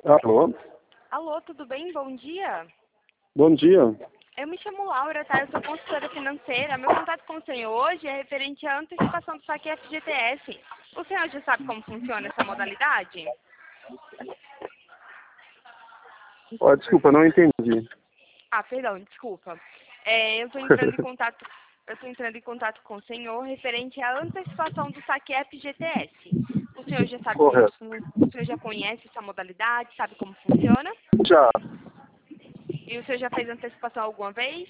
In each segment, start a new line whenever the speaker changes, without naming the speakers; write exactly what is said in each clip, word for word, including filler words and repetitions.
Alô?
Alô, tudo bem? Bom dia.
Bom dia.
Eu me chamo Laura, tá? Eu sou consultora financeira. Meu contato com o senhor hoje é referente à antecipação do saque F G T S. O senhor já sabe como funciona essa modalidade?
Ó, desculpa, não entendi.
Ah, perdão, desculpa. É, eu estou entrando em contato, eu estou entrando em contato com o senhor referente à antecipação do saque F G T S. O senhor já sabe como
Correto.
fun- o senhor já conhece essa modalidade, sabe como funciona?
Já.
E o senhor já fez antecipação alguma vez?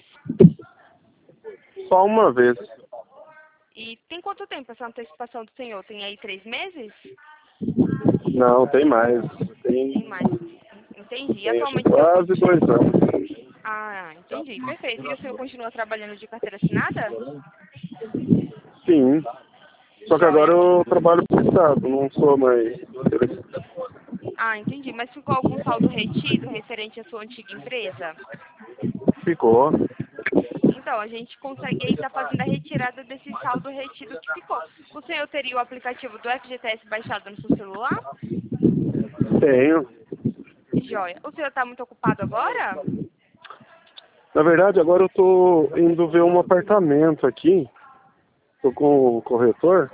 Só uma vez.
E tem quanto tempo essa antecipação do senhor? Tem aí três meses?
Não, tem mais. Tem,
Tem mais. Entendi. E
tem acho que
atualmente o senhor
quase
continua...
dois anos.
Ah, entendi. Perfeito. E o senhor continua trabalhando de carteira assinada?
Sim. Só que agora
Joia.
eu trabalho pro Estado, não sou mais.
Ah, entendi. Mas ficou algum saldo retido referente à sua antiga empresa?
Ficou.
Então, a gente consegue aí estar fazendo a retirada desse saldo retido que ficou. O senhor teria o aplicativo do F G T S baixado no seu celular?
Tenho.
Joia. O senhor está muito ocupado agora?
Na verdade, agora eu tô indo ver um apartamento aqui. Tô com o corretor.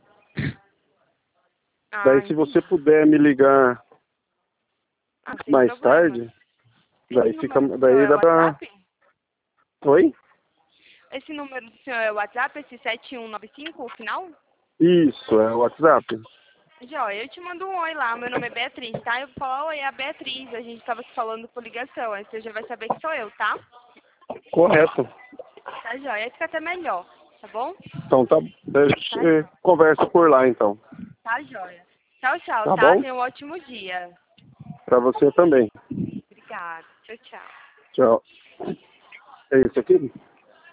Ah,
Daí, se
entendi.
você puder me ligar
Ah, sem
mais
problemas.
tarde,
Esse
daí fica.
número do senhor
Daí
é o
dá pra.
WhatsApp?
Oi?
Esse número do senhor é o WhatsApp, esse sete um nove cinco, o final?
Isso, é o WhatsApp.
Joia, eu te mando um oi lá, meu nome é Beatriz, tá? Eu vou falar, oi, é a Beatriz, a gente tava se falando por ligação, aí você já vai saber que sou eu, tá?
Correto.
Tá, joia, aí fica até melhor, tá bom?
Então tá. A gente
Tá,
eh, conversa por lá então.
tá, joia. Tchau, tchau,
Tá
tá?
bom?
Tenha um ótimo dia.
Pra você também.
Obrigada, tchau, tchau.
Tchau. É isso aqui?